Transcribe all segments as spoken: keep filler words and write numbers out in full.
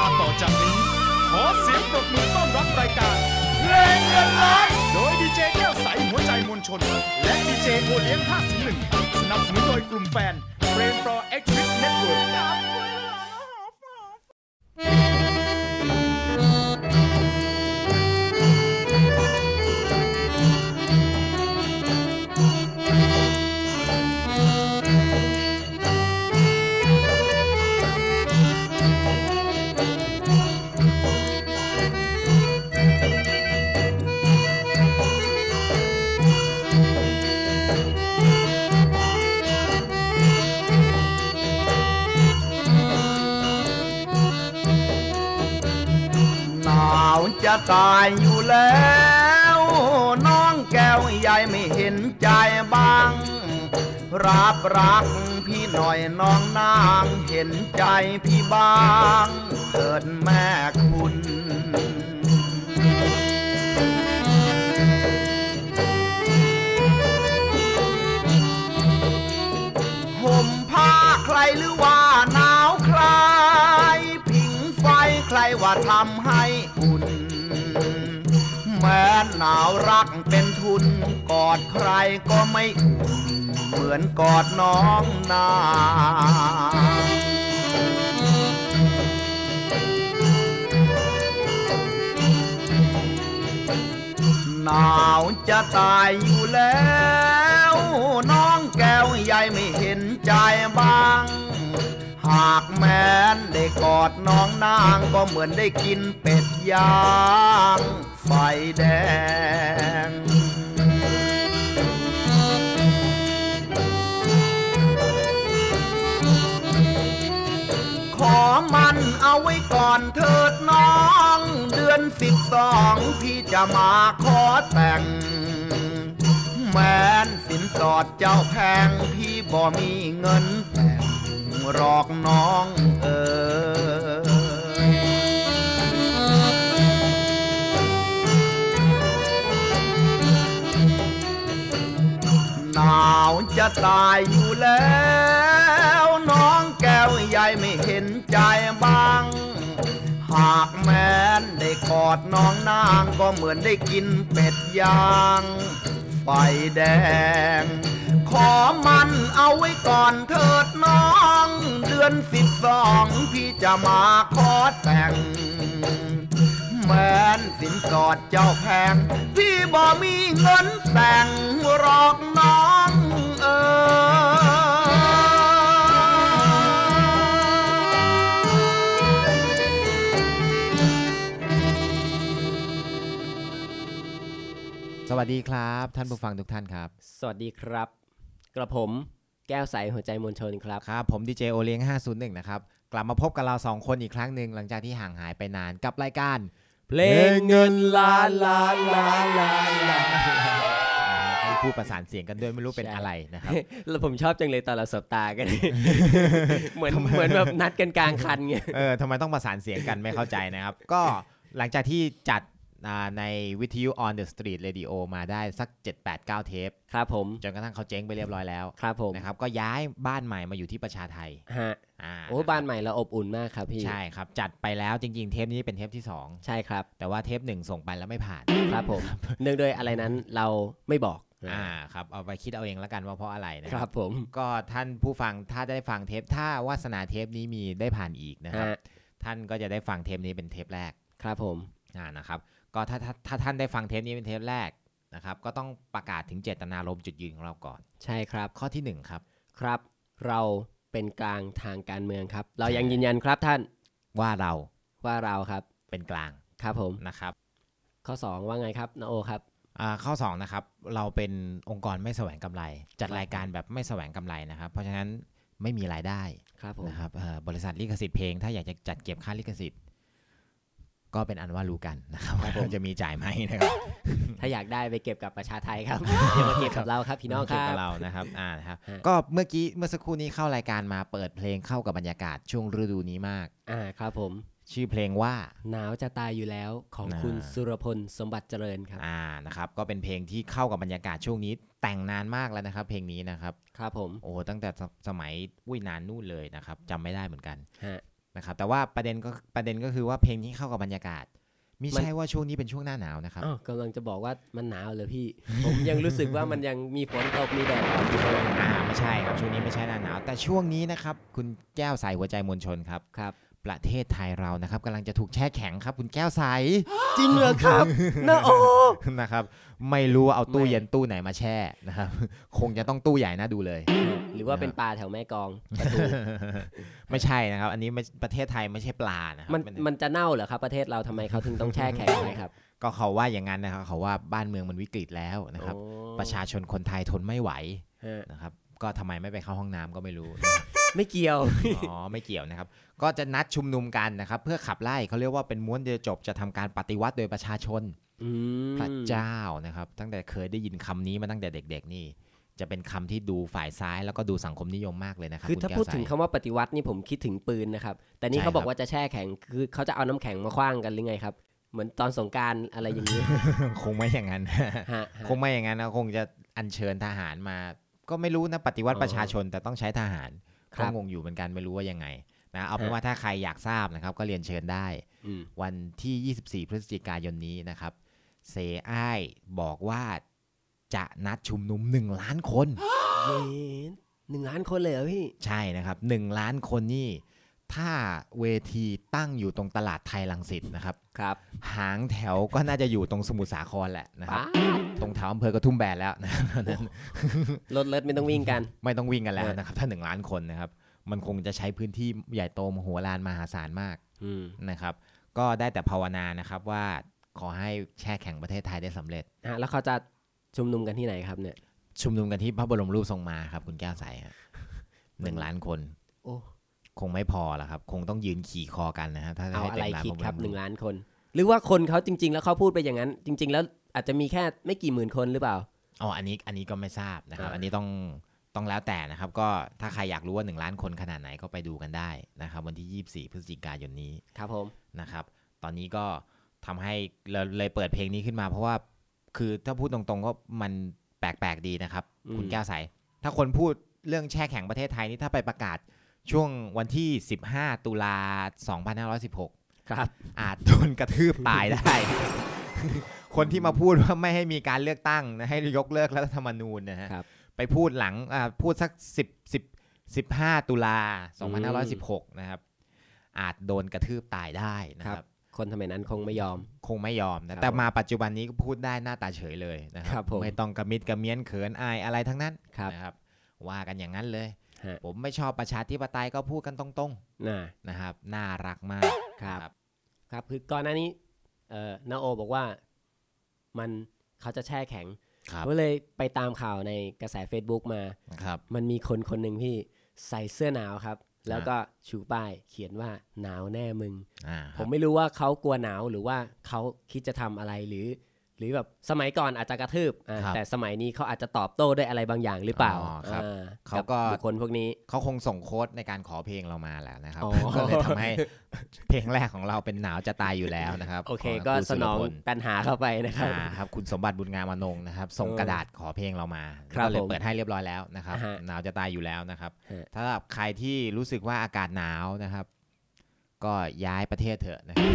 าต่อจากนี้ขอเสียงปรบมือต้อนรับรายการเพลงเงินล้านโดยดีเจแก้วใสหัวใจมวลชนและดีเจโอเลี้ยงห้าศูนย์หนึ่งสนับสนุนโดยกลุ่มแฟน Brain for Activist Network จะตายอยู่แล้วน้องแก้วใหญ่ไม่เห็นใจบ้างรับรักพี่หน่อยน้องนางเห็นใจพี่บ้างเถิดแม่คุณห่มผ้าใครหรือว่าหนาวใครผิงไฟใครว่าทำให้อุ่นแม้หนาวรักเป็นทุนกอดใครก็ไม่อุ่นเหมือนกอดน้องนางหนาวจะตายอยู่แล้วน้องแก้วใหญ่ไม่เห็นใจบ้างหากแม้นได้กอดน้องนางก็เหมือนได้กินเป็ดย่างไฟแดงขอมันเอาไว้ก่อนเถิดน้องเดือนสิบสองพี่จะมาขอแต่งแม้นสินสอดเจ้าแพงพี่บ่มีเงินแต่งรอกน้องเอ๋ยหนาวจะตายอยู่แล้วน้องแก้วใหญ่ไม่เห็นใจบ้างหากแม้นได้กอดน้องนางก็เหมือนได้กินเป็ดย่างไฟแดงขอมันเอาไว้ก่อนเถิดน้องเดือนสิบสองพี่จะมาขอแต่งแม้นสินสอดเจ้าแพงพี่บ่มีเงินแต่งรอกน้องเอ๋สวัสดีครับท่านผู้ฟังทุกท่านครับสวัสดีครับกระผมแก้วใสหัวใจมวลชนครับครับผมดีเจโอเลี้ยงห้าศูนย์หนึ่งนะครับกลับมาพบกับเราสองคนอีกครั้งหนึ่งหลังจากที่ห่างหายไปนานกับรายการเพลงเงินล้านล้านล้านล้านล้านพูดประสานเสียงกันด้วยไม่รู้เป็นอะไรนะครับแล้วผมชอบจังเลยตอนเราสบตากันเหมือนเหมือนแบบนัดกันกลางคันไงเออทำไมต้องประสานเสียงกันไม่เข้าใจนะครับก็หลังจากที่จัดในวิทยุ On the Street Radio มาได้สัก เจ็ด แปด เก้า เทปครับผมจนกระทั่งเขาเจ๊งไปเรียบร้อยแล้วครับผมนะครับก็ย้ายบ้านใหม่มาอยู่ที่ประชาไทยฮะอ่าโอ้บ้านใหม่เราอบอุ่นมากครับพี่ใช่ครับจัดไปแล้วจริงๆเทปนี้เป็นเทปที่สองใช่ครับแต่ว่าเทปหนึ่งส่งไปแล้วไม่ผ่านครับผมเนื่องด้วยอะไรนั้นเราไม่บอกอ่าครับเอาไปคิดเอาเองแล้วกันว่าเพราะอะไรนะครับผมก็ท่านผู้ฟังถ้าได้ฟังเทปถ้าวาสนาเทปนี้มีได้ผ่านอีกนะครับท่านก็จะได้ฟังเทปนี้เป็นเทปแรกครับผมอ่านะครับก็ถ้าถ้าถ้าท่านได้ฟังเทปนี้เป็นเทปแรกนะครับก็ต้องประกาศถึงเจตนารมณ์จุดยืนของเราก่อนใช่ครับข้อที่หนึ่งครับครับเราเป็นกลางทางการเมืองครับเรายังยืนยันครับท่านว่าเราว่าเราครับเป็นกลางครับผมนะครับข้อสองว่าไงครับณโอครับอ่าข้อสองนะครับเราเป็นองค์กรไม่แสวงกำไรจัดรายการแบบไม่แสวงกำไรนะครับเพราะฉะนั้นไม่มีรายได้นะครับบริษัทลิขสิทธิ์เพลงถ้าอยากจะจัดเก็บค่าลิขสิทธิ์ก็เป็นอันว่ารู้กันนะครับว่าจะมีจ่ายไหมนะครับถ้าอยากได้ไปเก็บกับประชาไทยครับอย่ามาเก็บกับเราครับพี่น้องครับเก็บกับเรานะครับอ่าครับก็เมื่อกี้เมื่อสักครู่นี้เข้ารายการมาเปิดเพลงเข้ากับบรรยากาศช่วงฤดูนี้มากอ่าครับผมชื่อเพลงว่าหนาวจะตายอยู่แล้วของคุณสุรพลสมบัติเจริญครับอ่านะครับก็เป็นเพลงที่เข้ากับบรรยากาศช่วงนี้แต่งนานมากแล้วนะครับเพลงนี้นะครับครับผมโอ้ตั้งแต่สมัยอุ้ยนานนู่นเลยนะครับจำไม่ได้เหมือนกันฮะนะครับแต่ว่าประเด็นก็ประเด็นก็คือว่าเพลงนี้เข้ากับบรรยากาศไม่ใช่ว่าช่วงนี้เป็นช่วงหน้าหนาวนะครับกำลังจะบอกว่ามันหนาวเลยพี่ ผมยังรู้สึกว่ามันยังมีฝนตกมีแดดออกอยู่เลยอ่าไม่ใช่ครับช่วงนี้ไม่ใช่หน้าหนาวแต่ช่วงนี้นะครับคุณแก้วใสหัวใจมวลชนครับครับประเทศไทยเรานะครับกำลังจะถูกแช่แข็งครับคุณแก้วใสจริงเหรอครับนะโอนะครับไม่รู้เอาตู้เย็นตู้ไหนมาแช่นะครับคงจะต้องตู้ใหญ่น่าดูเลยหรือว่าเป็นปลาแถวแม่กลองไม่ใช่นะครับอันนี้ประเทศไทยไม่ใช่ปลานะครับมันมันจะเน่าเหรอครับประเทศเราทำไมเขาถึงต้องแช่แข็งไว้ครับก็เขาว่าอย่างนั้นนะครับเขาว่าบ้านเมืองมันวิกฤตแล้วนะครับประชาชนคนไทยทนไม่ไหวนะครับก็ทำไมไม่ไปเข้าห้องน้ำก็ไม่รู้ไม่เกี่ยวอ๋อไม่เกี่ยวนะครับก็จะนัดชุมนุมกันนะครับเพื่อขับไล่เขาเรียกว่าเป็นม้วนเดียวจบจะทำการปฏิวัติโดยประชาชนพระเจ้านะครับตั้งแต่เคยได้ยินคำนี้มาตั้งแต่เด็กๆนี่จะเป็นคำที่ดูฝ่ายซ้ายแล้วก็ดูสังคมนิยมมากเลยนะครับคือถ้าพูดถึงคำว่าปฏิวัตินี่ผมคิดถึงปืนนะครับแต่นี่เขาบอกว่าจะแช่แข็งคือเขาจะเอาน้ำแข็งมาขว้างกันหรือไงครับเหมือนตอนสงกรานต์อะไรอย่างนี้คงไม่อย่างนั้นคงไม่อย่างนั้นนะคงจะอัญเชิญทหารมาก็ไม่รู้นะปฏิวัติประชาชนแต่ต้องใช้ทหารก็งงอยู่เหมือนกันไม่รู้ว่ายังไงนะเอาเป็นว่าถ้าใครอยากทราบนะครับก็เรียนเชิญได้วันที่ยี่สิบสี่พฤศจิกายนนี้นะครับเซอ้ายบอกว่าจะนัดชุมนุมหนึ่งล้านคนเย้หนึ่งล้านคนเลยเหรอพี่ใช่นะครับหนึ่งล้านคนนี่ถ้าเวทีตั้งอยู่ตรงตลาดไทยรังสิตนะครับครับหางแถวก็น่าจะอยู่ตรงสมุทรสาครแหละนะครับตรงแถวอำเภอกระทุ่มแบนแล้วนะรถเลิศไม่ต้องวิ่งกันไม่ต้องวิ่งกันแล้วนะครับถ้าหนึ่งล้านคนนะครับมันคงจะใช้พื้นที่ใหญ่โตมโหฬารมหาศาลมากนะครับก็ได้แต่ภาวนานะครับว่าขอให้แช่แข็งประเทศไทยได้สำเร็จอ่ะแล้วเขาจะชุมนุมกันที่ไหนครับเนี่ยชุมนุมกันที่พระบรมรูปทรงมาครับคุณแก้วใสหนึ่งล้านคนโอ้คงไม่พอละครับคงต้องยืนขี่คอกันนะฮะถ้าเอาอะไรคิดครับหนึ่งล้านคนหรือว่าคนเขาจริงๆแล้วเขาพูดไปอย่างนั้นจริงๆแล้วอาจจะมีแค่ไม่กี่หมื่นคนหรือเปล่าอ๋ออันนี้อันนี้ก็ไม่ทราบนะครับอันนี้ต้องต้องแล้วแต่นะครับก็ถ้าใครอยากรู้ว่าหนึ่งล้านคนขนาดไหนก็ไปดูกันได้นะครับวันที่ยี่สิบสี่พฤศจิกายนนี้ครับผมนะครับตอนนี้ก็ทำให้เราเลยเปิดเพลงนี้ขึ้นมาเพราะว่าคือถ้าพูดตรงๆก็มันแปลกๆดีนะครับคุณแก้วใสถ้าคนพูดเรื่องแช่แข็งประเทศไทยนี่ถ้าไปประกาศช่วงวันที่สิบห้าตุลาสองพันห้าร้อยสิบหกครับอาจโดนกระทืบตายได้คนที่มาพูดว่าไม่ให้มีการเลือกตั้งนะให้ยกเลิกรัฐธรรมนูญนะฮะไปพูดหลังอ่าพูดสักสิบ สิบ สิบห้าตุลาสองพันห้าร้อยสิบหกนะครับอาจโดนกระทืบตายได้นะครับคนสมัยนั้นคงไม่ยอมคงไม่ยอมนะแต่มาปัจจุบันนี้ก็พูดได้หน้าตาเฉยเลยนะครับไม่ต้องกระมิดกระเมี้ยนเขินอายอะไรทั้งนั้นนะครับว่ากันอย่างนั้นเลยผมไม่ชอบประชาธิปไตยก็พูดกันตรงๆนะครับน่ารักมากครับครับคือก่อนหน้านี้เอ่อนาโอบอกว่ามันเขาจะแช่แข็งก็เลยไปตามข่าวในกระแส Facebook มามันมีคนคนหนึ่งที่ใส่เสื้อหนาวครับแล้วก็ชูป้ายเขียนว่าหนาวแน่มึงผมไม่รู้ว่าเขากลัวหนาวหรือว่าเขาคิดจะทำอะไรหรือหรือแบบสมัยก่อนอาจจะกระทืบแต่สมัยนี้เขาอาจจะตอบโต้ด้วยอะไรบางอย่างหรือเปล่าเขาก็บุคคลพวกนี้เขาคงส่งโค้ดในการขอเพลงเรามาแหละนะครับก็เลยทำให้เพลงแรกของเราเป็นหนาวจะตายอยู่แล้วนะครับโอเคก็สนองตัณหาเข้าไปนะครับครับคุณสมบัติบุญงามอนงนะครับส่งกระดาษขอเพลงเรามาก็เลยเปิดให้เรียบร้อยแล้วนะครับหนาวจะตายอยู่แล้วนะครับถ้าใครที่รู้สึกว่าอากาศหนาวนะครับก็ย้ายประเทศเถอะนะครับ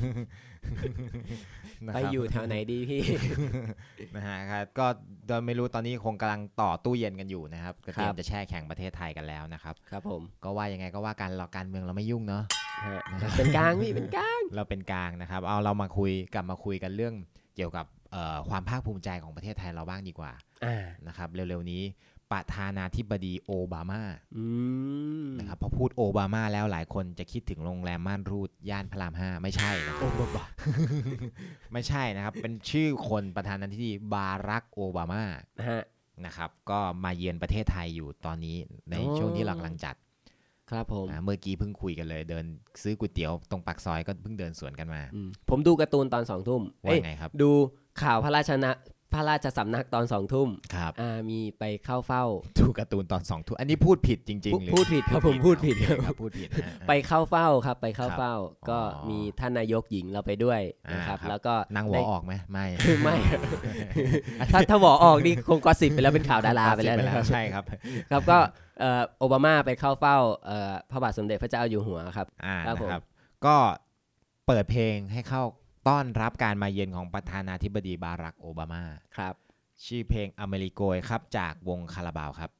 ไปอยู่แถวไหนดีพี่นะฮะครับก็ไม่รู้ตอนนี้คงกำลังต่อตู้เย็นกันอยู่นะครับก็เตรียมจะแช่แข็งประเทศไทยกันแล้วนะครับครับผมก็ว่ายังไงก็ว่ากันเราการเมืองเราไม่ยุ่งเนาะเป็นกลางพี่เป็นกลางเราเป็นกลางนะครับเอาเรามาคุยกลับมาคุยกันเรื่องเกี่ยวกับความภาคภูมิใจของประเทศไทยเราบ้างดีกว่านะครับเร็วๆนี้ประธานาธิบดีโอบามานะครับพอพูดโอบามาแล้วหลายคนจะคิดถึงโรงแรมม่านรูดย่านพระรามห้าไม่ใช่นะโอบามาไม่ใช่นะครับเป็นชื่อคนประธานาธิบดีบารักโอบามานะครับก็มาเยือนประเทศไทยอยู่ตอนนี้ในช่วงที่เรากำลังจัดครับผมเมื่อกี้เพิ่งคุยกันเลยเดินซื้อก๋วยเตี๋ยวตรงปากซอยก็เพิ่งเดินสวนกันมาผมดูการ์ตูนตอนสองทุ่มว่าไงครับดูข่าวพระราชนะพระราชสำนักตอนสองทุ่มครับอ่ามีไปเข้าเฝ้าดูการ์ตูนตอนสองทุ่มอันนี้พูดผิดจริงๆหรือพูดผิดครับผมพูดผิดครับพูดผิดไปเข้าเฝ้าครับไปเข้าเฝ้าก็มีท่านนายกหญิงเราไปด้วยนะครับแล้วก็นางหวอออกไหมไม่ไม่ถ้าถ้าหวอออกนี่คงก็สิบไปแล้วเป็นข่าวดาราไปแล้วใช่ครับครับก็เอ่อโอบามาไปเข้าเฝ้าเอ่อพระบาทสมเด็จพระเจ้าอยู่หัวครับอ่านะครับก็เปิดเพลงให้เข้าต้อนรับการมาเยือนของประธานาธิบดีบารักโอบามาครับชื่อเพลงอเมริโกยครับจากวงคาราบาวครับ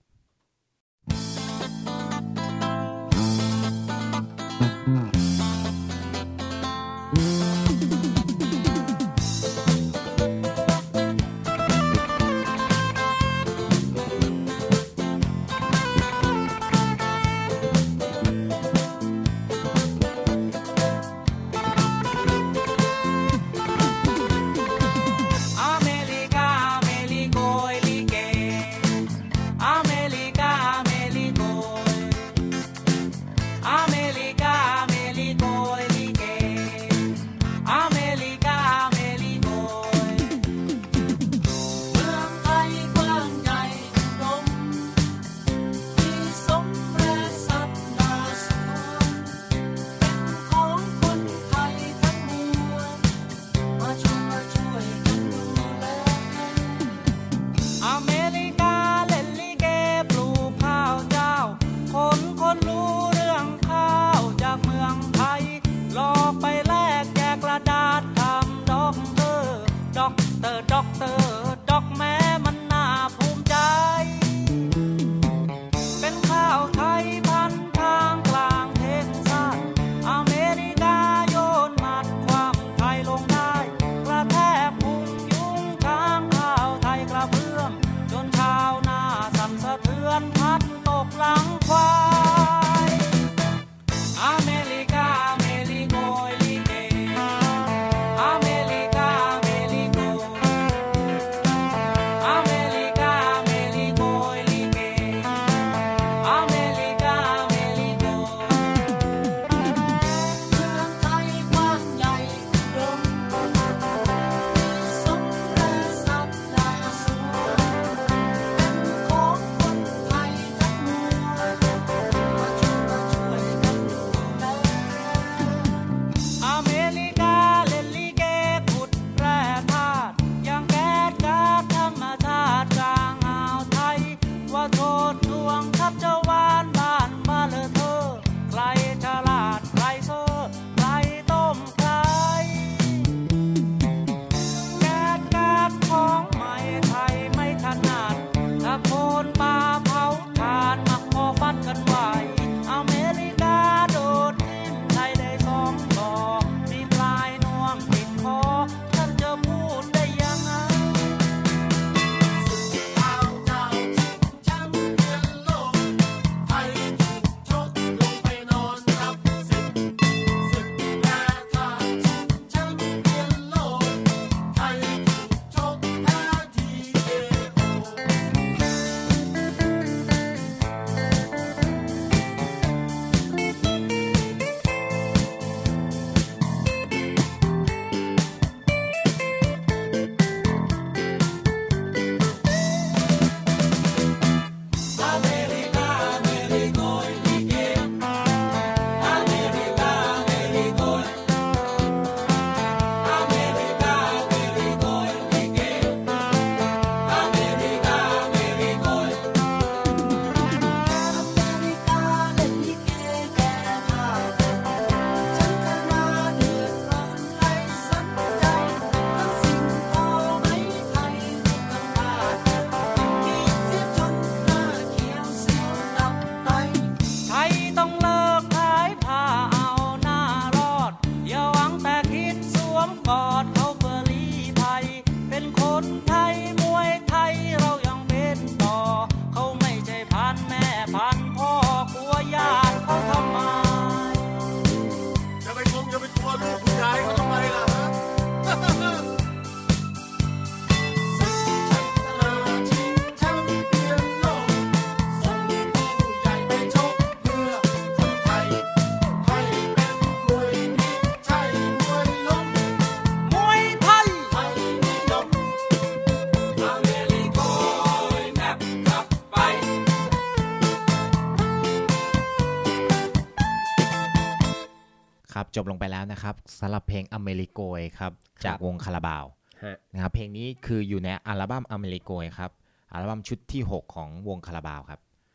จบลงไปแล้วนะครับสำหรับเพลงอเมริโกยครับจากวงคาราบาวนะครับเพลงนี้คืออยู่ในอัลบั้มอเมริโกยครับอัลบั้มชุดที่หกของวงคาราบาวครับ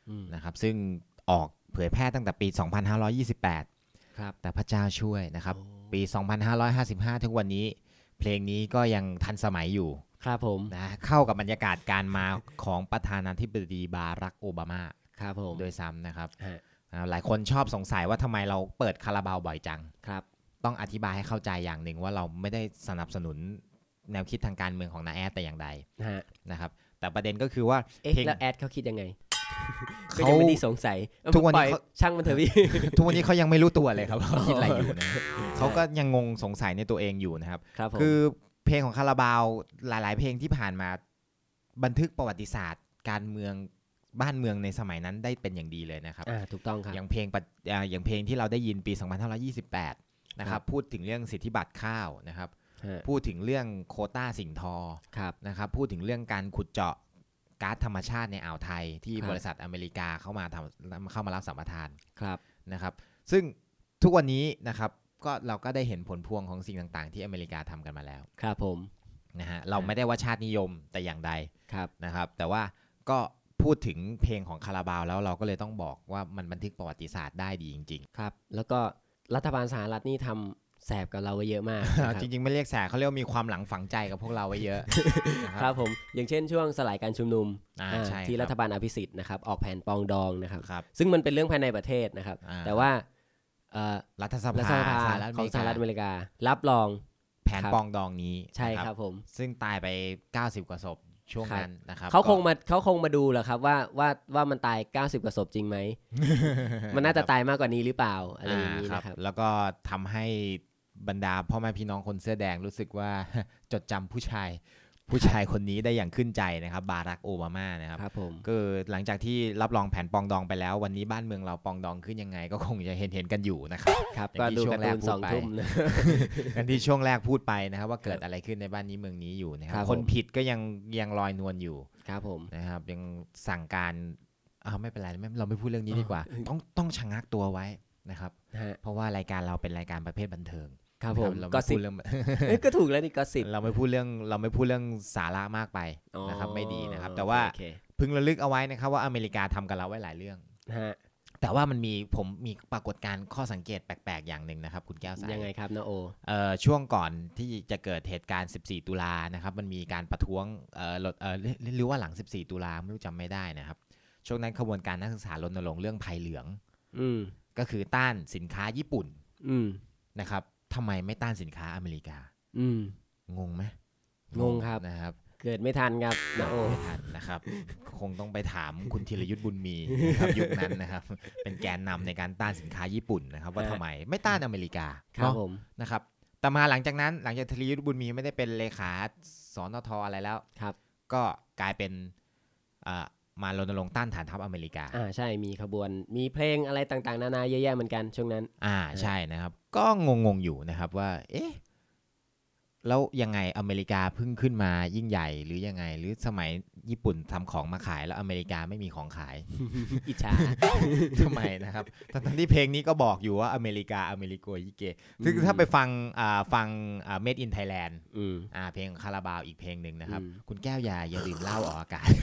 นะครับซึ่งออกเผยแพร่ตั้งแต่ปีสองพันห้าร้อยยี่สิบแปดครับแต่พระเจ้าช่วยนะครับปีสองพันห้าร้อยห้าสิบห้าถึงวันนี้เพลงนี้ก็ยังทันสมัยอยู่ครับผมนะเข้ากับบรรยากาศการมาของประธานาธิบดีบารักโอบามาครับผมโดยซ้ำนะครับหลายคนชอบสงสัยว่าทำไมเราเปิดคาราบาวบ่อยจังครับต้องอธิบายให้เข้าใจอย่างหนึ่งว่าเราไม่ได้สนับสนุนแนวคิดทางการเมืองของน้าแอดแต่อย่างใดนะครับแต่ประเด็นก็คือว่าเพลงแล้วแอดเขาคิดยังไงเขายังไม่ได้สงสัยทุกวันนี้ช่างมันเถอะพี่ทุกวันนี้เขายังไม่รู้ตัวเลยครับเขาคิดอะไรอยู่นะเขาก็ยังงงสงสัยในตัวเองอยู่นะครับคือเพลงของคาราบาวหลายๆเพลงที่ผ่านมาบันทึกประวัติศาสตร์การเมืองบ้านเมืองในสมัยนั้นได้เป็นอย่างดีเลยนะครับอ่าถูกต้องครับอย่างเพลงอย่างเพลงที่เราได้ยินปีสองพันห้าร้อยยี่สิบแปดนะครับพูดถึงเรื่องสิทธิบัตรข้าวนะครับพูดถึงเรื่องโควต้าสิ่งทอนะครับพูดถึงเรื่องการขุดเจาะก๊าซธรรมชาติในอ่าวไทยที่บริษัทอเมริกาเข้ามาทำเข้ามารับสัมปทานนะครับซึ่งทุกวันนี้นะครับก็เราก็ได้เห็นผลพวงของสิ่งต่างๆที่อเมริกาทำกันมาแล้วครับผมนะฮะเราไม่ได้ว่าชาตินิยมแต่อย่างใดนะครับแต่ว่าก็พูดถึงเพลงของคาราบาวแล้วเราก็เลยต้องบอกว่ามันบันทึกประวัติศาสตร์ได้ดีจริงๆครับแล้วก็รัฐบาลสหรัฐนี่ทำแสบกับเราไว้เยอะมากจริงๆไม่เรียกแสบเขาเรียกว่ามีความหลังฝังใจกับพวกเราไว้เยอะครับผมอย่างเช่นช่วงสลายการชุมนุมที่รัฐบาลอภิสิทธิ์นะครับออกแผนปองดองนะครับซึ่งมันเป็นเรื่องภายในประเทศนะครับแต่ว่ารัฐสภาของสหรัฐอเมริการับรองแผนปองดองนี้ใช่ครับผมซึ่งตายไปเก้าสิบกว่าศพช่วงนั้นนะครับเขาคงมาเขาคงมาดูแหละครับว่าว่าว่ามันตายเก้าสิบกว่าศพจริงไหม มันน่าจะตายมากกว่านี้หรือเปล่าอะไรอย่างนี้นะครับแล้วก็ทำให้บรรดาพ่อแม่พี่น้องคนเสื้อแดงรู้สึกว่าจดจำผู้ชายผู้ชายคนนี้ได้อย่างขึ้นใจนะครับบารักโอบามานะครับครับผมก็หลังจากที่รับรองแผนปองดองไปแล้ววันนี้บ้านเมืองเราปองดองขึ้นยังไงก็คงจะเห็นเห็นกันอยู่นะครับครับก็ดูช่วงแรกพูดไปกันที่ช่วงแรกพูดไปนะครับว่าเกิดอะไรขึ้นในบ้านนี้เมืองนี้อยู่นะครับคนผิดก็ยังยังลอยนวลอยู่ครับผมนะครับยังสั่งการเอาไม่เป็นไรเราไม่พูดเรื่องนี้ดีกว่าต้องต้องชะงักตัวไว้นะครับเพราะว่ารายการเราเป็นรายการประเภทบันเทิงครับผมเราไม่พูดเรื่องก็ถูกแล้วนี่ก็สิบเราไม่พูดเรื่องเราไม่พูดเรื่องสาระมากไปนะครับไม่ดีนะครับแต่ว่าพึงระลึกเอาไว้นะครับว่าอเมริกาทำกับเราไว้หลายเรื่องแต่ว่ามันมีผมมีปรากฏการณ์ข้อสังเกตแปลกๆอย่างหนึ่งนะครับคุณแก้วสายยังไงครับนะโอเอ่อช่วงก่อนที่จะเกิดเหตุการณ์สิบสี่ตุลานะครับมันมีการประท้วงเอ่อเอ่อหรือว่าหลังสิบสี่ตุลาไม่รู้จำไม่ได้นะครับช่วงนั้นขบวนการนักศึกษารณรงค์เรื่องภัยเหลืองก็คือต้านสินค้าญี่ปุ่นนะครับทำไมไม่ต้านสินค้าอเมริกาอืมงงไหมงงครับนะครับเกิดไม่ทันครับนะโอไม่ทันนะครับคงต้องไปถามคุณธีรยุทธบุญมีนะครับยุคนั้นนะครับเป็นแกนนำในการต้านสินค้าญี่ปุ่นนะครับว่าทำไมไม่ต้านอเมริกาครับผมนะครับแต่มาหลังจากนั้นหลังจากธีรยุทธบุญมีไม่ได้เป็นเลขาสนท.อะไรแล้วครับก็กลายเป็นมารณรงค์ต้านฐานทัพอเมริกาอ่าใช่มีขบวนมีเพลงอะไรต่างๆนานาเยอะแยะเหมือนกันช่วงนั้นอ่าใช่นะครับก็งงๆอยู่นะครับว่าเอ๊ะแล้วยังไงอเมริกาเพิ่งขึ้นมายิ่งใหญ่หรือยังไงหรือสมัยญี่ปุ่นทำของมาขายแล้วอเมริกาไม่มีของขายอิจฉาทำไมนะครับทั้งที่เพลงนี้ก็บอกอยู่ว่าอเมริกาอเมริโกยิเกคือถ้าไปฟังอ่าฟังอ่า Made in Thailand อืมอ่าเพลงคาราบาวอีกเพลงนึงนะครับคุณแก้วอย่าอย่าดื่มเหล้าออกอากาศ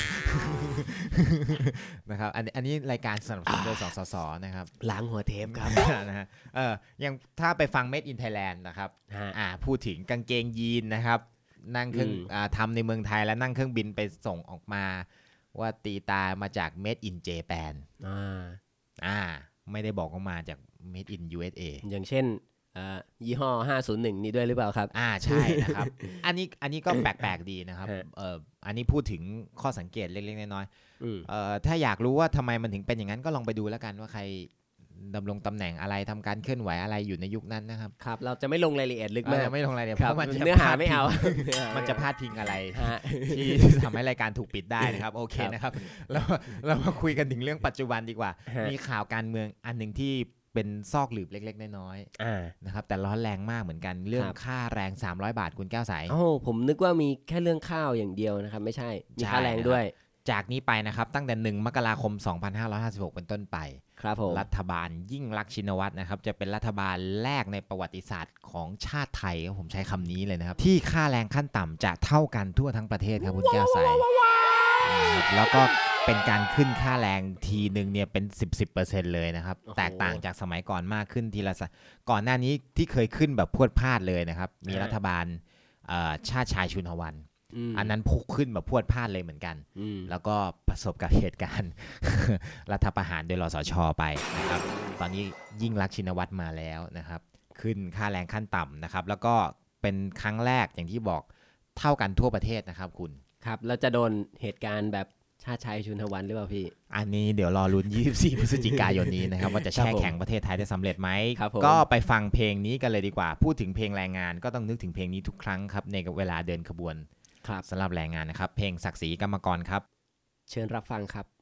นะครับอันอันนี้รายการสนับสนุนโดยสสสนะครับล้างหัวเทปครับนะฮะเออยังถ้าไปฟัง Made in Thailand นะครับอ่าพูดถึงกางเกงยีนนะครับนั่งเครื่องอ่าทำในเมืองไทยแล้วนั่งเครื่องบินไปส่งออกมาว่าตีตามาจาก Made in Japan อ่าอ่าไม่ได้บอกว่ามาจาก Made in ยู เอส เออย่างเช่นอ่ายี่ห้อห้าศูนย์หนึ่งนี่ด้วยหรือเปล่าครับอ่าใช่นะครับ อันนี้อันนี้ก็แปลกๆดีนะครับเอ่ออันนี้พูดถึงข้อสังเกตเล็กๆน้อยๆเอ่อถ้าอยากรู้ว่าทำไมมันถึงเป็นอย่างนั้นก็ลองไปดูแล้วกันว่าใครดำรงตำแหน่งอะไรทำการเคลื่อนไหวอะไรอยู่ในยุคนั้นนะครับครับเราจะไม่ลงรายละเอียดลึกมากไม่ลงรายละเอียดเพราะมันเนื้อหาไม่เอามันจะพลาดพิงอะไรที่ทำให้รายการถูกปิดได้นะครับโอเคนะครับเราเรามาคุยกันถึงเรื่องปัจจุบันดีกว่ามีข่าวการเมืองอันนึงที่เป็นซอกหลืบเล็กๆน้อยๆนะครับแต่ร้อนแรงมากเหมือนกันเรื่องค่าแรงสามร้อยบาทคุณแก้วใสโอ้ผมนึกว่ามีแค่เรื่องข้าวอย่างเดียวนะครับไม่ใช่มีค่าแรงด้วยจากนี้ไปนะครับตั้งแต่หนึ่งมกราคมสองพันห้าร้อยห้าสิบหกเป็นต้นไปครับผมรัฐบาลยิ่งลักษณ์ชินวัตรนะครับจะเป็นรัฐบาลแรกในประวัติศาสตร์ของชาติไทยผมใช้คำนี้เลยนะครับที่ค่าแรงขั้นต่ำจะเท่ากันทั่วทั้งประเทศครับคุณแก้วใสแล้วก็เป็นการขึ้นค่าแรงทีนึงเนี่ยเป็น สิบ สิบเปอร์เซ็นต์ เลยนะครับแตกต่างจากสมัยก่อนมากขึ้นทีละก่อนหน้านี้ที่เคยขึ้นแบบพรวดพราดเลยนะครับมีรัฐบาลชาติชายชุนหวันอันนั้นพุ่งขึ้นแบบพรวดพราดเลยเหมือนกันแล้วก็ประสบกับเหตุการณ์ รัฐประหารโดยรสช.ไปนะครับตอนนี้ยิ่งรักษณ์ชินวัตรมาแล้วนะครับขึ้นค่าแรงขั้นต่ำนะครับแล้วก็เป็นครั้งแรกอย่างที่บอกเท่ากันทั่วประเทศนะครับคุณครับแล้วจะโดนเหตุการณ์แบบชาติชัยชุนหวันหรือเปล่าพี่อันนี้เดี๋ยวรอลุ้นยี่สิบสี่พฤศจิกายนนี้นะครับว่าจะแช่แข็งประเทศไทยได้สำเร็จไหมก็ไปฟังเพลงนี้กันเลยดีกว่าพูดถึงเพลงแรงงานก็ต้องนึกถึงเพลงนี้ทุกครั้งครับในเวลาเดินขบวนสำหรับแรงงานนะครับเพลงศักดิ์ศรีกรรมกรครับเชิญรับฟังครับ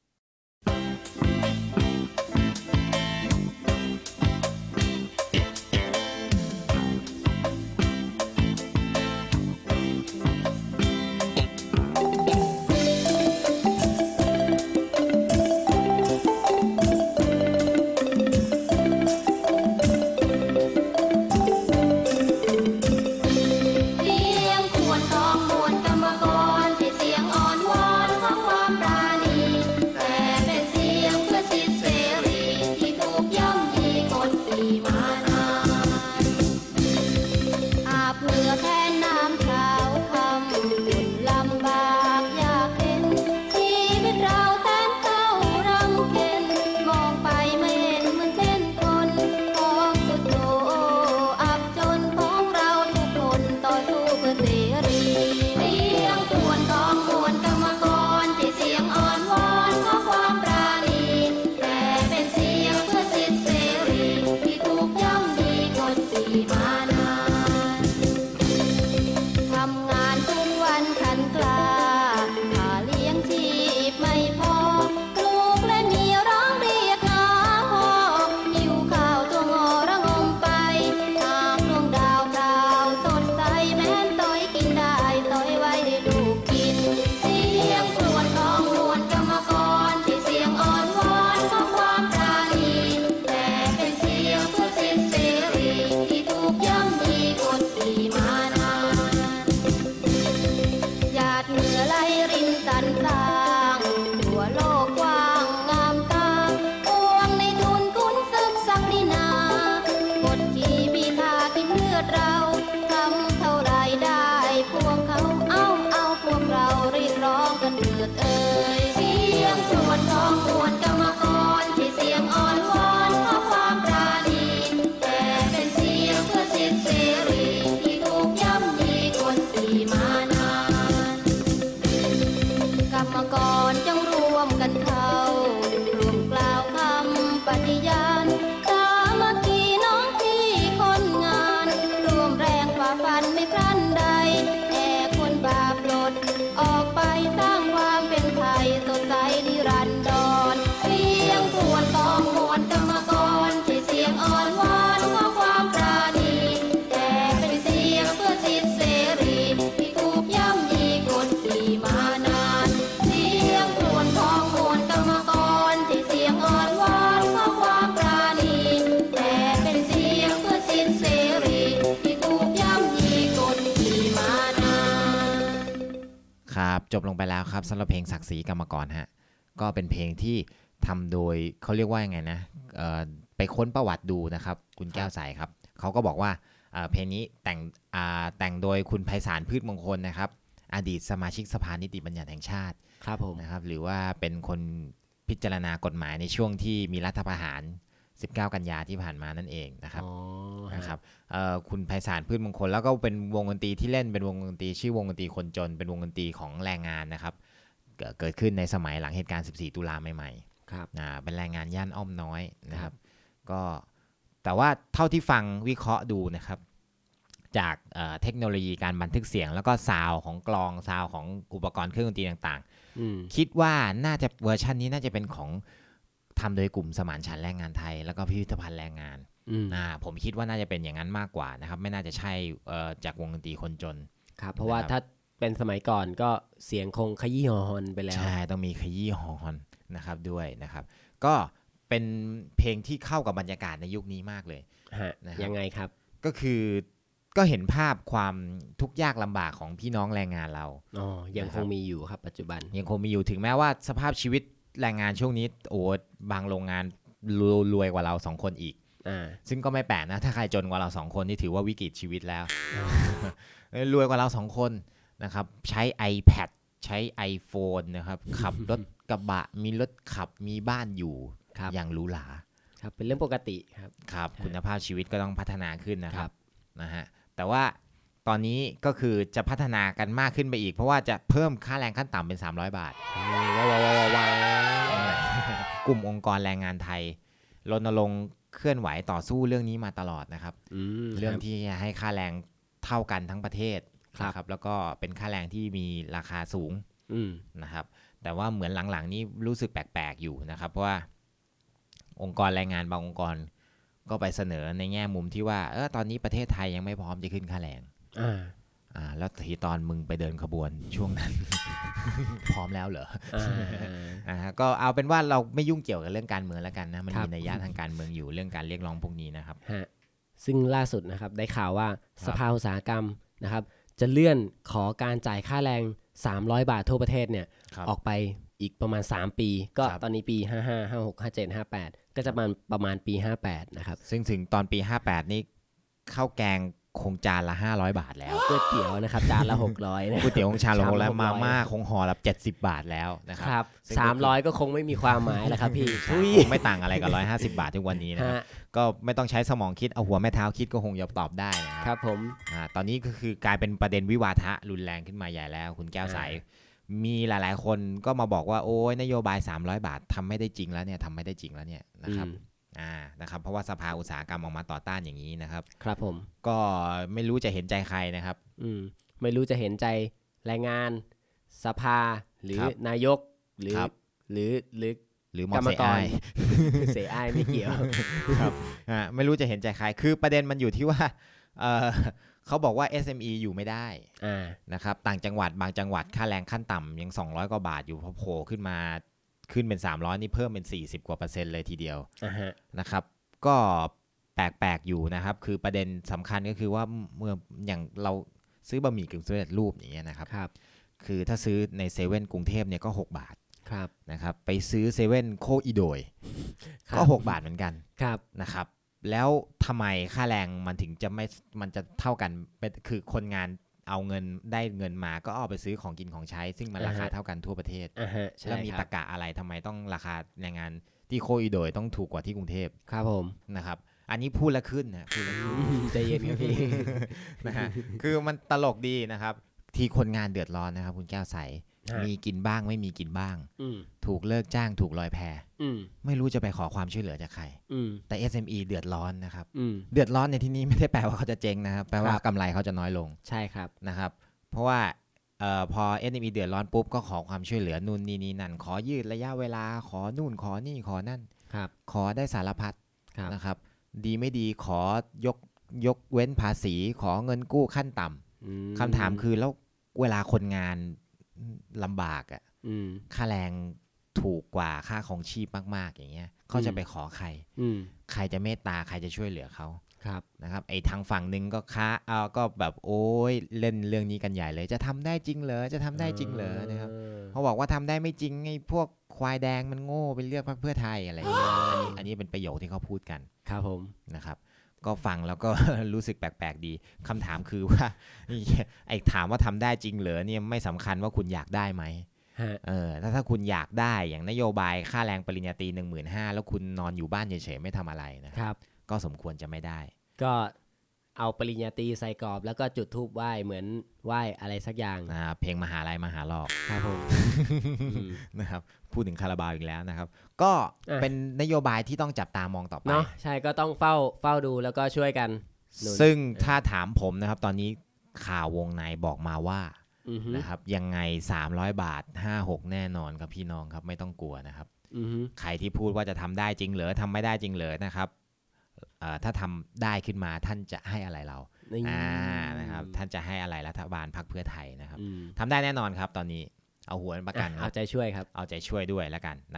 จบลงไปแล้วครับสำหรับเพลงศักดิ์ศรีกรรมกรฮะก็เป็นเพลงที่ทำโดยเขาเรียกว่ายังไงนะไปค้นประวัติดูนะครับคุณแก้วใสครับเขาก็บอกว่าเพลงนี้แต่งแต่งโดยคุณไพศาลพืชมงคลนะครับอดีตสมาชิกสภานิติบัญญัติแห่งชาติครับผมนะครับหรือว่าเป็นคนพิจารณากฎหมายในช่วงที่มีรัฐประหารสิบเก้ากันยาที่ผ่านมานั่นเองนะครับนะครับคุณไพศาลพืชมงคลแล้วก็เป็นวงดนตรีที่เล่นเป็นวงดนตรีชื่อวงดนตรีคนจนเป็นวงดนตรีของแรงงานนะครับเกิดขึ้นในสมัยหลังเหตุการณ์สิบสี่ตุลาใหม่ๆครับเป็นแรงงานย่านอ้อมน้อยนะครับก็แต่ว่าเท่าที่ฟังวิเคราะห์ดูนะครับจากเทคโนโลยีการบันทึกเสียงแล้วก็ซาวของกลองซาวของอุปกรณ์เครื่องดนตรีต่างๆคิดว่าน่าจะเวอร์ชันนี้น่าจะเป็นของทำโดยกลุ่มสมานฉันท์แรงงานไทยแล้วก็พิพิธภัณฑ์แรงงานอ่าผมคิดว่าน่าจะเป็นอย่างนั้นมากกว่านะครับไม่น่าจะใช่จากวงดนตรีคนจนครับเพราะว่าถ้าเป็นสมัยก่อนก็เสียงคงขยี้ฮอนไปแล้วใช่ต้องมีขยี้ฮอนนะครับด้วยนะครับก็เป็นเพลงที่เข้ากับบรรยากาศในยุคนี้มากเลยฮะยังไงครับก็คือก็เห็นภาพความทุกข์ยากลำบากของพี่น้องแรงงานเราอ๋อยังคงมีอยู่ครับปัจจุบันยังคงมีอยู่ถึงแม้ว่าสภาพชีวิตแรงงานช่วงนี้โอ้บางโรงงานรวยกว่าเราสองคนอีกซึ่งก็ไม่แปลกนะถ้าใครจนกว่าเราสองคนนี่ถือว่าวิกฤตชีวิตแล้วรวยกว่าเราสองคนนะครับใช้ iPad ใช้ iPhone นะครับขับรถกระบะมีรถขับมีบ้านอยู่อย่างหรูหราครับเป็นเรื่องปกติครับครับคุณภาพชีวิตก็ต้องพัฒนาขึ้นนะครับนะฮะแต่ว่าตอนนี้ก็คือจะพัฒนากันมากขึ้นไปอีกเพราะว่าจะเพิ่มค่าแรงขั้นต่ำเป็นสามร้อยบาทว้าวว้าวกลุ่มองค์กรแรงงานไทยรณรงค์เคลื่อนไหวต่อสู้เรื่องนี้มาตลอดนะครับเรื่องที่จะให้ค่าแรงเท่ากันทั้งประเทศนะครับแล้วก็เป็นค่าแรงที่มีราคาสูงนะครับแต่ว่าเหมือนหลังๆนี้รู้สึกแปลกๆอยู่นะครับเพราะว่าองค์กรแรงงานบางองค์กรก็ไปเสนอในแง่มุมที่ว่าเออตอนนี้ประเทศไทยยังไม่พร้อมจะขึ้นค่าแรงอ่าอ่าแล้วทีตอนมึงไปเดินขบวนช่วงนั้น พร้อมแล้วเหรออ่าก็เอาเป็นว่าเราไม่ยุ่งเกี่ยวกับเรื่องการเมืองแล้วกันนะมันมีนัยยะทางการเมืองอยู่เรื่องการเรียกร้องพวกนี้นะครับฮะซึ่งล่าสุดนะครับได้ข่าวว่าสภาอุตสาหกรรมนะครับจะเลื่อนขอการจ่ายค่าแรงสามร้อยบาททั่วประเทศเนี่ยออกไปอีกประมาณสามปีก็ตอนนี้ปีห้าห้า ห้าหก ห้าเจ็ด ห้าแปดก็จะประมาณประมาณปีห้าแปดนะครับซึ่งถึงตอนปีห้าแปดนี่ข้าวแกงคงจานละห้าร้อยบาทแล้วก๋วยเตี๋ยวนะครับจานละหกร้อยนะก๋วยเตี๋ยวคงชามละหกร้อยมาม่าคงห่อละเจ็ดสิบบาทแล้วนะครับสามร้อยก็คงไม่มีความหมายแล้วครับพี่ไม่ต่างอะไรกับหนึ่งร้อยห้าสิบบาททุกวันนี้นะครับก็ไม่ต้องใช้สมองคิดเอาหัวแม่เท้าคิดก็คงจะตอบได้นะครับผมอ่าตอนนี้ก็คือกลายเป็นประเด็นวิวาทะรุนแรงขึ้นมาใหญ่แล้วคุณแก้วใสมีหลายๆคนก็มาบอกว่าโอ้ยนโยบายสามร้อยบาททำไม่ได้จริงแล้วเนี่ยทำไม่ได้จริงแล้วเนี่ยนะครับอ่านะครับเพราะว่าสภาอุตสาหกรรมออกมาต่อต้านอย่างนี้นะครับครับผมก็ไม่รู้จะเห็นใจใครนะครับอืมไม่รู้จะเห็นใจแรงงานสภาหรือนายกหรือหรือหรือหรือกรรมกรเสียอ้ายไม่เกี่ยวครับอ่าไม่รู้จะเห็นใจใครคือประเด็นมันอยู่ที่ว่าเออเขาบอกว่า เอส เอ็ม อี อยู่ไม่ได้นะครับต่างจังหวัดบางจังหวัดค่าแรงขั้นต่ำยังสองร้อยกว่าบาทอยู่พอโผล่ขึ้นมาขึ้นเป็นสามร้อยนี่เพิ่มเป็นสี่สิบกว่าเปอร์เซ็นต์เลยทีเดียว uh-huh. นะครับก็แปลกๆอยู่นะครับคือประเด็นสำคัญก็คือว่าเมื่ออย่างเราซื้อบะหมี่กึ่งสำเร็จรูปอย่างเงี้ยนะครับครับคือถ้าซื้อในเซเว่นกรุงเทพเนี่ยก็หกบาทครับนะครับไปซื้อเซเว่นโคอีโดยก็หกบาทเหมือนกันครับนะครับแล้วทำไมค่าแรงมันถึงจะไม่มันจะเท่ากันเป็นคือคนงานเอาเงินได้เงินมาก็เอาไปซื้อของกินของใช้ซึ่งมันราคาเท่ากันทั่วประเทศแล้วมีตรรกะอะไรทำไมต้องราคาแรงงานที่โคอีโดยต้องถูกกว่าที่กรุงเทพครับผมนะครับอันนี้พูดละขึ้นนะพูดละขึ้นใจเย็นครับพี่นะฮะคือมันตลกดีนะครับที่คนงานเดือดร้อนนะครับคุณแก้วใสมีกินบ้างไม่มีกินบ้างถูกเลิกจ้างถูกลอยแพไม่รู้จะไปขอความช่วยเหลือจากใครแต่ เอส เอ็ม อี เดือดร้อนนะครับเดือดร้อนในที่นี้ไม่ได้แปลว่าเขาจะเจ๊งนะครับแปลว่ากำไรเขาจะน้อยลงใช่ครับนะครับเพราะว่าเอ่อพอ เอส เอ็ม อี เดือดร้อนปุ๊บก็ขอความช่วยเหลือนู่นนี่นี่นั่นขอยืดระยะเวลาขอนู่นขอนี่ขอนั่นขอได้สารพัดนะครับดีไม่ดีขอยกยกเว้นภาษีขอเงินกู้ขั้นต่ำคำถามคือแล้วเวลาคนงานลำบากอ่ะค่าแรงถูกกว่าค่าของชีพมากๆอย่างเงี้ยเขาจะไปขอใครใครจะเมตตาใครจะช่วยเหลือเขานะครับไอ้ทางฝั่งนึงก็ค้าเอาก็แบบโอ้ยเล่นเรื่องนี้กันใหญ่เลยจะทำได้จริงเหรอจะทำได้จริงเหรอนะครับเขาบอกว่าทำได้ไม่จริงไอ้พวกควายแดงมันโง่ไปเลือกพรรคเพื่อไทยอะไรอย่างเงี้ยอันนี้อันนี้เป็นประโยคที่เขาพูดกันครับผมนะครับก็ฟังแล้วก็ รู้สึกแปลกๆดีคำถามคือว่าไอ้ถามว่าทำได้จริงเหรอเนี่ยไม่สำคัญว่าคุณอยากได้ไหมเออถ้าถ้าคุณอยากได้อย่างนโยบายค่าแรงปริญญาตรี หนึ่งหมื่นห้าพัน แล้วคุณนอนอยู่บ้านเฉยๆไม่ทำอะไรนะครับก็สมควรจะไม่ได้ก็เอาปริญญาตรีใส่กรอบแล้วก็จุดธูปไหว้เหมือนไหว้อะไรสักอย่างอ่าเพลงมหาลัยมหาลอกครับผมนะครับพูดถึงคาราบาวอีกแล้วนะครับก็เป็นนโยบายที่ต้องจับตามองต่อไปเนาะใช่ก็ต้องเฝ้าเฝ้าดูแล้วก็ช่วยกันซึ่งถ้าถามผมนะครับตอนนี้ข่าววงในบอกมาว่านะครับยังไงสามร้อยบาทห้าหกแน่นอนครับพี่น้องครับไม่ต้องกลัวนะครับใครที่พูดว่าจะทำได้จริงเหรอทำไม่ได้จริงเหรอนะครับถ้าทำได้ขึ้นมาท่านจะให้อะไรเราอ่านะครับท่านจะให้อะไรรัฐบาลพรรคเพื่อไทยนะครับทำได้แน่นอนครับตอนนี้เอาหัวประกันเอาใจช่วยครับเอาใจช่วยด้วยแล้วกันนะครับ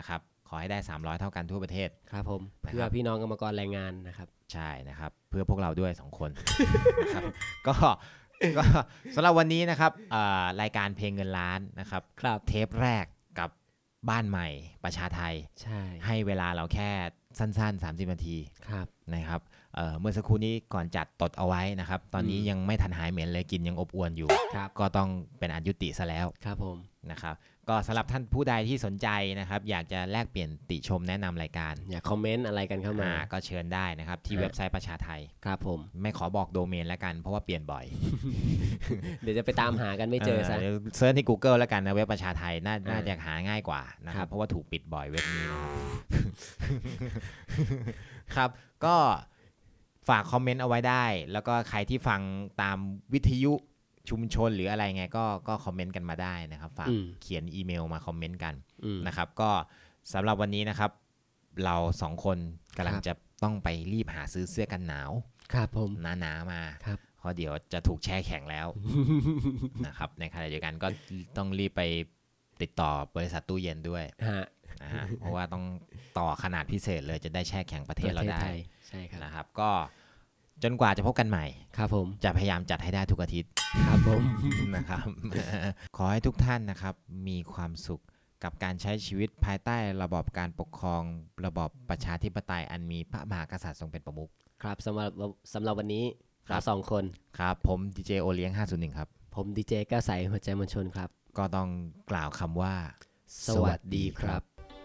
ขอให้ได้สามร้อยเท่ากันทั่วประเทศครับผมเพื่อพี่น้องกรรมกรแรงงานนะครับใช่นะครับเพื่อพวกเราด้วยสองคน นะครับก็ก็สำหรับวันนี้นะครับรายการเพลงเงินล้านนะครับเทปแรกกับบ้านใหม่ประชาไทยใช่ให้เวลาเราแค่สั้นๆสามสิบนาทีครับนะครับ เ, เมื่อสักครู่นี้ก่อนจัดตดเอาไว้นะครับตอนนี้ยังไม่ทันหายเหม็นเลยกินยังอบอวลอยู่ก็ต้องเป็นอันยุติซะแล้วครับผมนะครับก็สำหรับท่านผู้ใดที่สนใจนะครับอยากจะแลกเปลี่ยนติชมแนะนำรายการอยากคอมเมนต์อะไรกันเข้ามาก็เชิญได้นะครับที่เว็บไซต์ประชาไทยครับผมไม่ขอบอกโดเมนแล้วกันเพราะว่าเปลี่ยนบ่อยเดี๋ยวจะไปตามหากันไม่เจอซะเซิร์ชที่ Google แล้วกันนะเว็บประชาไทยน่าน่าจะหาง่ายกว่านะครับเพราะว่าถูกปิดบ่อยเว็บนี้นะครับครับก็ฝากคอมเมนต์เอาไว้ได้แล้วก็ใครที่ฟังตามวิทยุชุมชนหรืออะไรไงก็ก็คอมเมนต์กันมาได้นะครับฝากเขียนอีเมลมาคอมเมนต์กันนะครับก็สำหรับวันนี้นะครับเราสองคนกำลังจะต้องไปรีบหาซื้อเสื้อกันหนาวครับผมหนาๆมาเพราะเดี๋ยวจะถูกแช่แข็งแล้วนะครับในขณะเดียวกันก็ต้องรีบไปติดต่อบริษัทตู้เย็นด้วยนะฮะเพราะว่าต้องต่อขนาดพิเศษเลยจะได้แช่แข็งประเทศเราได้ใช่ครับนะครับก็จนกว่าจะพบกันใหม่ครับผมจะพยายามจัดให้ได้ทุกอาทิตย์ครับผมนะครับขอให้ทุกท่านนะครับมีความสุขกับการใช้ชีวิตภายใต้ระบอบการปกครองระบอบประชาธิปไตยอันมีพระมหากษัตริย์ทรงเป็นประมุขครับสำหรับสำหรับวันนี้เราสองคนครับผมดีเจโอเลี้ยงห้าศูนย์หนึ่งครับผมดีเจแก้วใสหัวใจมวลชนครับก็ต้องกล่าวคำว่าสวัสดีครับ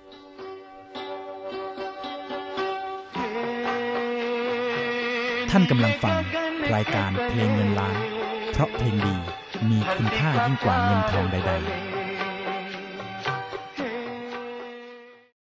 ท่านกำลังฟังรายการเพลงเงินล้านเพราะเพลงดีมีคุณค่ายิ่งกว่าเงินทองใดๆ